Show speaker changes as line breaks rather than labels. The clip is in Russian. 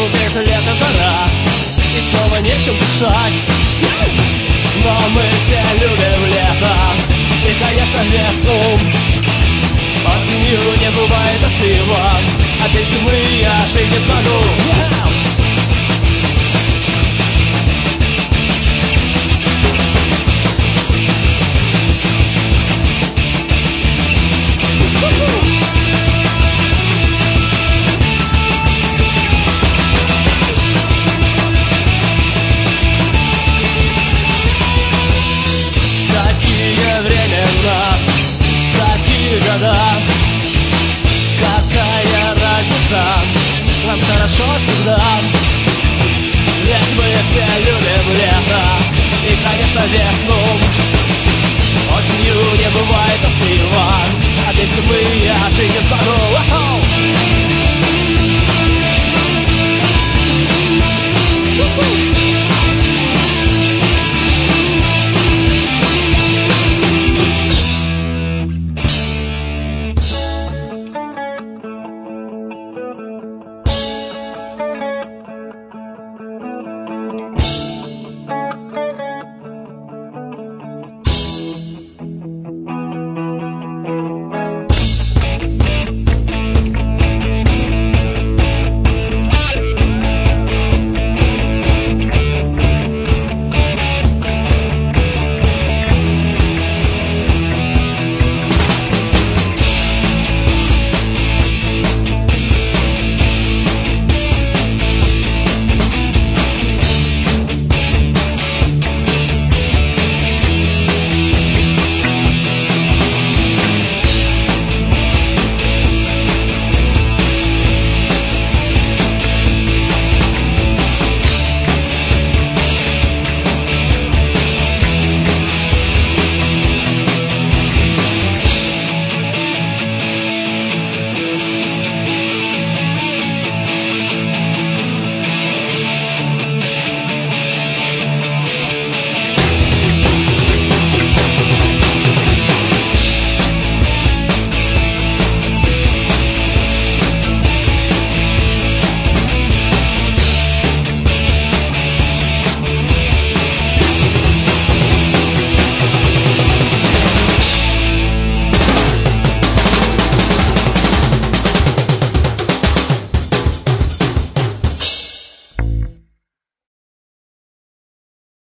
Наступит лето, жара, и снова нечем дышать. Но мы все любим лето и, конечно, весну. Осенью не бывает тоскливо, а без зимы я жить не смогу. Такие времена, такие года, какая разница, нам хорошо всегда. Ведь мы все любим лето и, конечно, весну. Осенью не бывает тоскливо, а без зимы я жить не смогу.